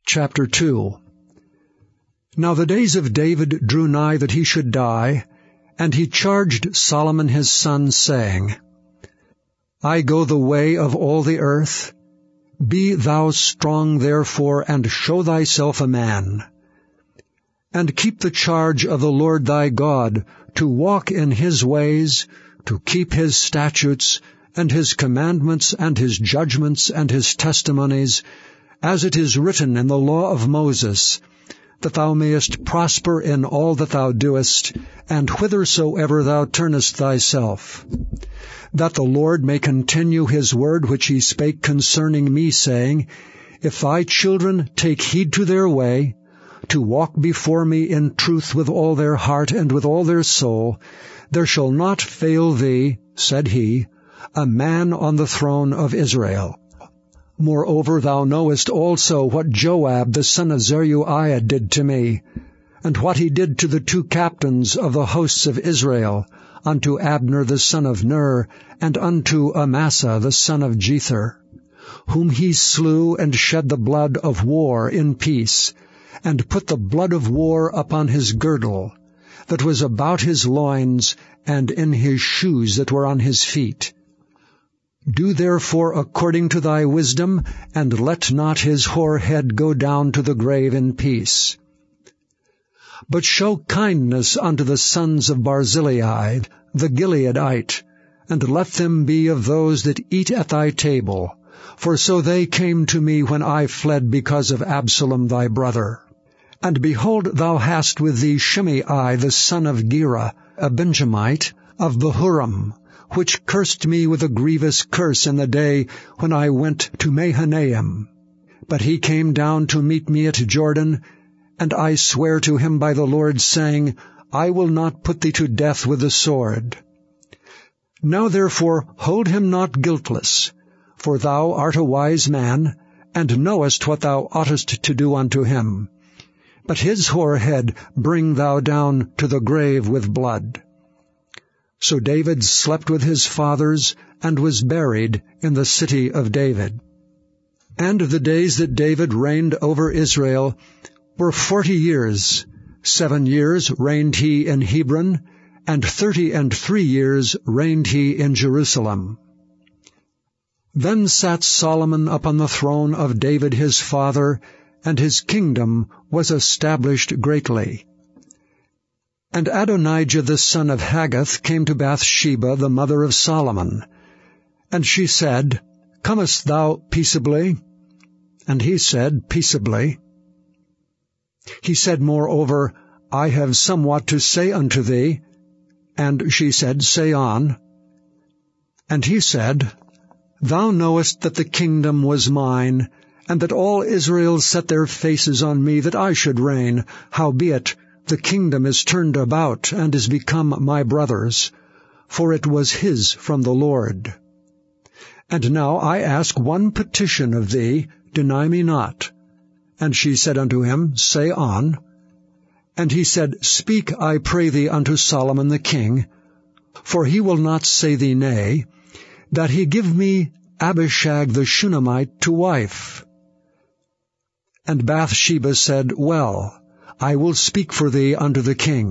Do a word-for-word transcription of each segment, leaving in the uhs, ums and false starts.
Chapter two. Now the days of David drew nigh that he should die, and he charged Solomon his son, saying, I go the way of all the earth. Be thou strong therefore, and show thyself a man. And keep the charge of the Lord thy God, to walk in his ways, to keep his statutes, and his commandments, and his judgments, and his testimonies, as it is written in the law of Moses, that thou mayest prosper in all that thou doest, and whithersoever thou turnest thyself. That the Lord may continue his word which he spake concerning me, saying, If thy children take heed to their way, to walk before me in truth with all their heart and with all their soul, there shall not fail thee, said he, a man on the throne of Israel. Moreover, thou knowest also what Joab the son of Zeruiah did to me, and what he did to the two captains of the hosts of Israel, unto Abner the son of Ner, and unto Amasa the son of Jether, whom he slew and shed the blood of war in peace, and put the blood of war upon his girdle, that was about his loins, and in his shoes that were on his feet. Do therefore according to thy wisdom, and let not his hoar head go down to the grave in peace. But show kindness unto the sons of Barzillai, the Gileadite, and let them be of those that eat at thy table, for so they came to me when I fled because of Absalom thy brother. And behold, thou hast with thee Shimei the son of Gera, a Benjamite, of Bahurim, which cursed me with a grievous curse in the day when I went to Mahanaim. But he came down to meet me at Jordan, and I swear to him by the Lord, saying, I will not put thee to death with the sword. Now therefore hold him not guiltless, for thou art a wise man, and knowest what thou oughtest to do unto him. But his hoar head bring thou down to the grave with blood. So David slept with his fathers, and was buried in the city of David. And the days that David reigned over Israel were forty years. Seven years reigned he in Hebron, and thirty and three years reigned he in Jerusalem. Then sat Solomon upon the throne of David his father, and his kingdom was established greatly. And Adonijah the son of Haggith came to Bathsheba, the mother of Solomon. And she said, Comest thou peaceably? And he said, Peaceably. He said moreover, I have somewhat to say unto thee. And she said, Say on. And he said, Thou knowest that the kingdom was mine, and that all Israel set their faces on me that I should reign, howbeit the kingdom is turned about, and is become my brother's, for it was his from the Lord. And now I ask one petition of thee, deny me not. And she said unto him, Say on. And he said, Speak, I pray thee, unto Solomon the king, for he will not say thee nay, that he give me Abishag the Shunammite to wife. And Bathsheba said, Well, I will speak for thee unto the king.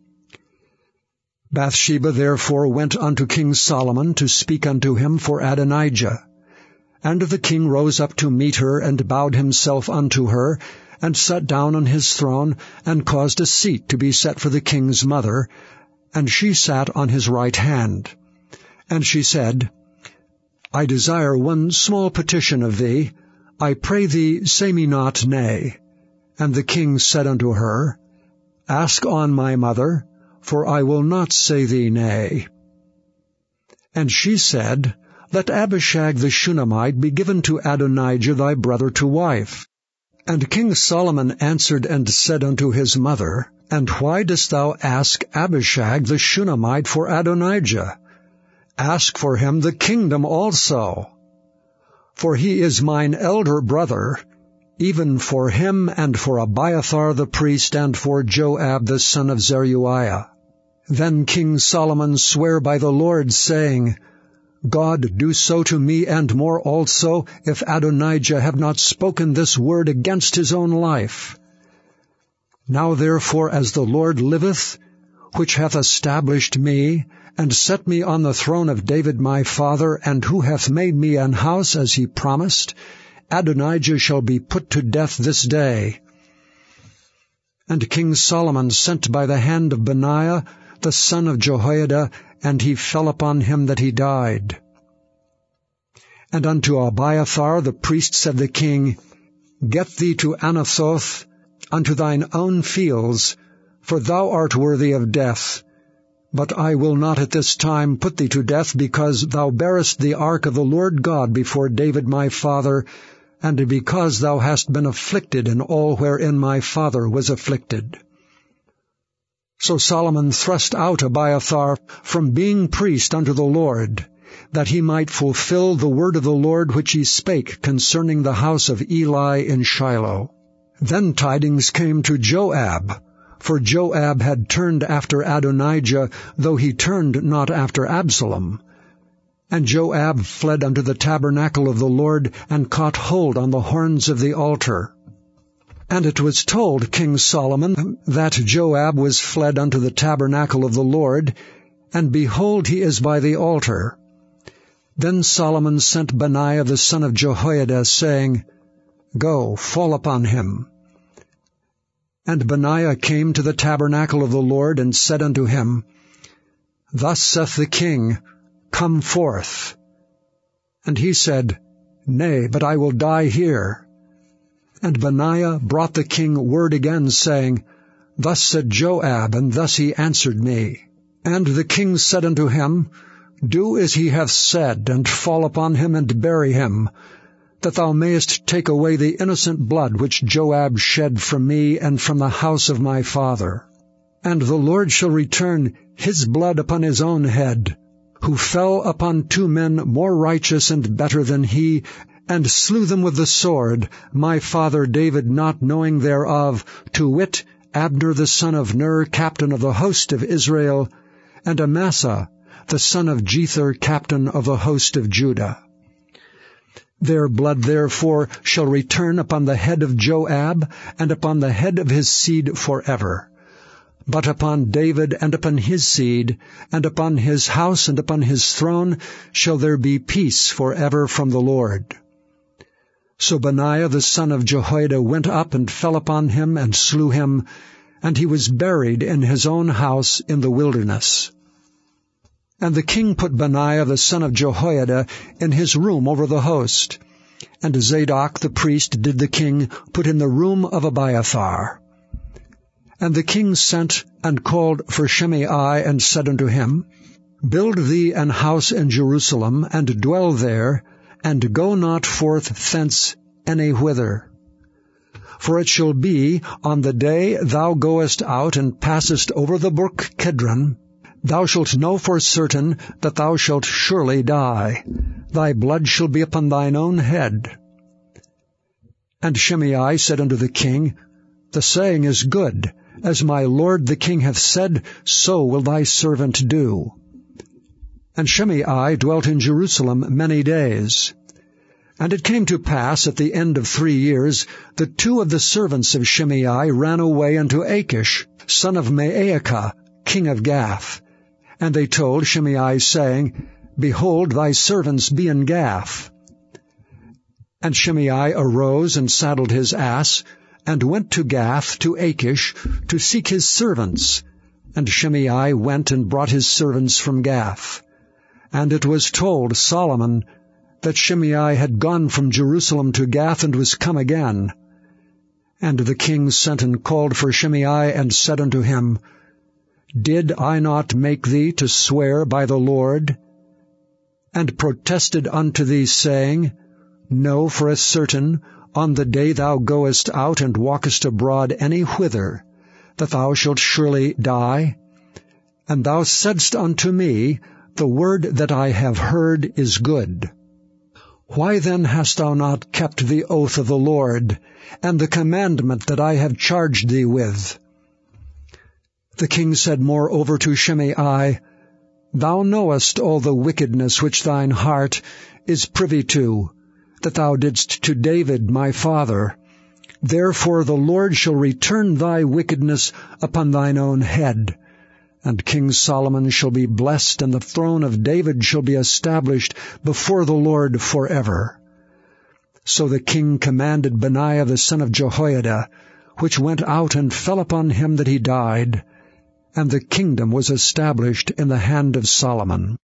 Bathsheba therefore went unto King Solomon to speak unto him for Adonijah. And the king rose up to meet her, and bowed himself unto her, and sat down on his throne, and caused a seat to be set for the king's mother, and she sat on his right hand. And she said, I desire one small petition of thee. I pray thee, say me not nay. And the king said unto her, Ask on, my mother, for I will not say thee nay. And she said, Let Abishag the Shunammite be given to Adonijah thy brother to wife. And King Solomon answered and said unto his mother, And why dost thou ask Abishag the Shunammite for Adonijah? Ask for him the kingdom also. For he is mine elder brother, even for him and for Abiathar the priest and for Joab the son of Zeruiah. Then King Solomon sware by the Lord, saying, God do so to me and more also, if Adonijah have not spoken this word against his own life. Now therefore, as the Lord liveth, which hath established me, and set me on the throne of David my father, and who hath made me an house as he promised, Adonijah shall be put to death this day. And King Solomon sent by the hand of Benaiah, the son of Jehoiada, and he fell upon him that he died. And unto Abiathar the priest said the king, Get thee to Anathoth, unto thine own fields, for thou art worthy of death. But I will not at this time put thee to death, because thou bearest the ark of the Lord God before David my father, and because thou hast been afflicted in all wherein my father was afflicted. So Solomon thrust out Abiathar from being priest unto the Lord, that he might fulfill the word of the Lord which he spake concerning the house of Eli in Shiloh. Then tidings came to Joab, for Joab had turned after Adonijah, though he turned not after Absalom. And Joab fled unto the tabernacle of the Lord, and caught hold on the horns of the altar. And it was told King Solomon that Joab was fled unto the tabernacle of the Lord, and behold, he is by the altar. Then Solomon sent Benaiah the son of Jehoiada, saying, Go, fall upon him. And Benaiah came to the tabernacle of the Lord, and said unto him, Thus saith the king, Come forth. And he said, Nay, but I will die here. And Benaiah brought the king word again, saying, Thus said Joab, and thus he answered me. And the king said unto him, Do as he hath said, and fall upon him, and bury him, that thou mayest take away the innocent blood which Joab shed from me and from the house of my father. And the Lord shall return his blood upon his own head, who fell upon two men more righteous and better than he, and slew them with the sword, my father David not knowing thereof, to wit, Abner the son of Ner, captain of the host of Israel, and Amasa, the son of Jether, captain of the host of Judah. Their blood therefore shall return upon the head of Joab, and upon the head of his seed forever. But upon David and upon his seed, and upon his house and upon his throne, shall there be peace forever from the Lord. So Benaiah the son of Jehoiada went up and fell upon him and slew him, and he was buried in his own house in the wilderness. And the king put Benaiah the son of Jehoiada in his room over the host, and Zadok the priest did the king put in the room of Abiathar. And the king sent and called for Shimei, and said unto him, Build thee an house in Jerusalem, and dwell there, and go not forth thence any whither. For it shall be, on the day thou goest out and passest over the brook Kidron, thou shalt know for certain that thou shalt surely die. Thy blood shall be upon thine own head. And Shimei said unto the king, The saying is good. As my lord the king hath said, so will thy servant do. And Shimei dwelt in Jerusalem many days. And it came to pass at the end of three years, that two of the servants of Shimei ran away unto Achish, son of Maacah, king of Gath. And they told Shimei, saying, Behold, thy servants be in Gath. And Shimei arose and saddled his ass, and went to Gath to Achish to seek his servants. And Shimei went and brought his servants from Gath. And it was told Solomon that Shimei had gone from Jerusalem to Gath, and was come again. And the king sent and called for Shimei, and said unto him, Did I not make thee to swear by the Lord? And protested unto thee, saying, Know for a certain, on the day thou goest out and walkest abroad any whither, that thou shalt surely die? And thou saidst unto me, The word that I have heard is good. Why then hast thou not kept the oath of the Lord, and the commandment that I have charged thee with? The king said moreover to Shimei, Thou knowest all the wickedness which thine heart is privy to, that thou didst to David my father. Therefore the Lord shall return thy wickedness upon thine own head. And King Solomon shall be blessed, and the throne of David shall be established before the Lord forever. So the king commanded Benaiah the son of Jehoiada, which went out and fell upon him that he died, and the kingdom was established in the hand of Solomon.